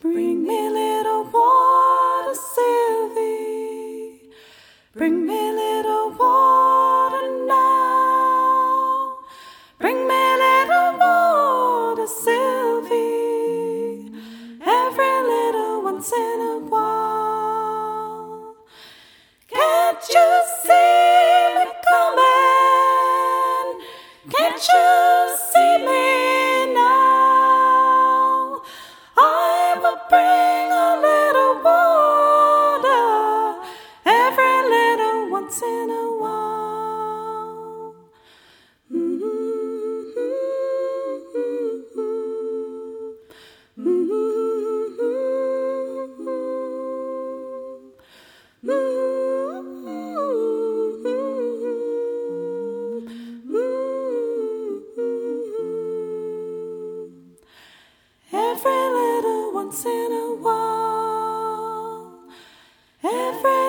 Bring me little water, Sylvie. Bring me little water now. Bring me little water, Sylvie. Every little once in a while. Can't you see me coming? Can't you see me now? I will bring a little water every little once in a while. Every little once in a while. Every